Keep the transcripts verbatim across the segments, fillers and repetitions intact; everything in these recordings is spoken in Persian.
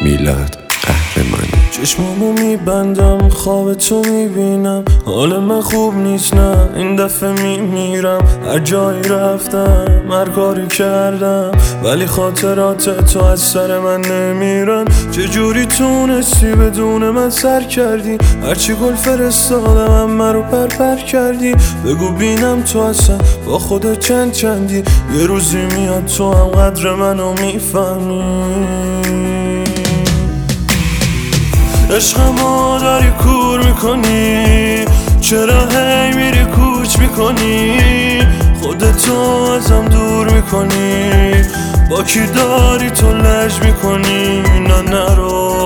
میلاد قهرمانی. چشمامو میبندم خواب تو میبینم، حال من خوب نیست نه این دفعه میمیرم. هر جایی رفتم هر کاری کردم ولی خاطرات تو از سر من نمیرن. چجوری تونستی بدون من سر کردی؟ هرچی گل فرستادم همه رو پرپر کردی. بگو بینم تو اصلا با خودت چند چندی؟ یه روزی میاد تو هم قدر منو میفهمی. عشقمو داری کور میکنی، چرا هی میری کوچ میکنی؟ خودتو ازم دور میکنی، با کی داری تو لج میکنی؟ نه نرو.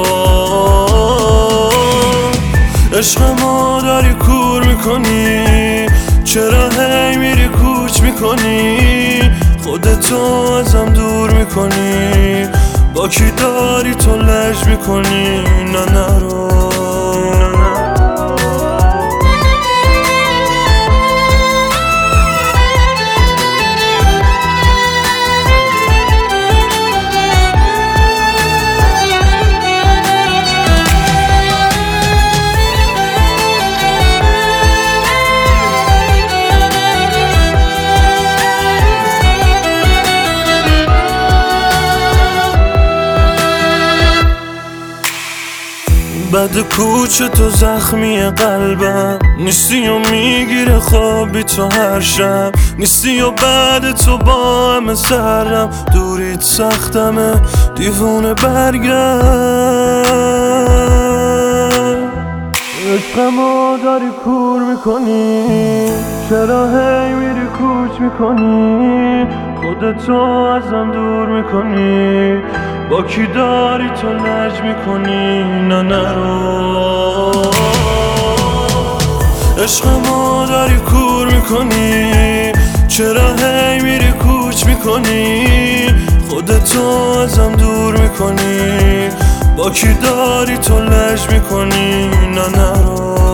عشقمو داری کور میکنی، چرا هی میری کوچ میکنی؟ خودتو ازم دور میکنی، با کی داری تو لج میکنی؟ نه نرو. بد کوچ تو زخمی قلبم نیستی و میگیره خوابی تو هر شب نیستی و بعد تو با همه سرم دوریت سختمه دیوونه برگرد. عشقمو داری کور میکنی، چرا هی میری کوچ میکنی؟ خودتو ازم دور میکنی، با کی داری تو لج میکنی؟ نه نرو. عشقمو داری کور میکنی، چرا هی میری کوچ میکنی؟ خودتو ازم دور میکنی، با کی داری تو لج میکنی؟ نه نرو.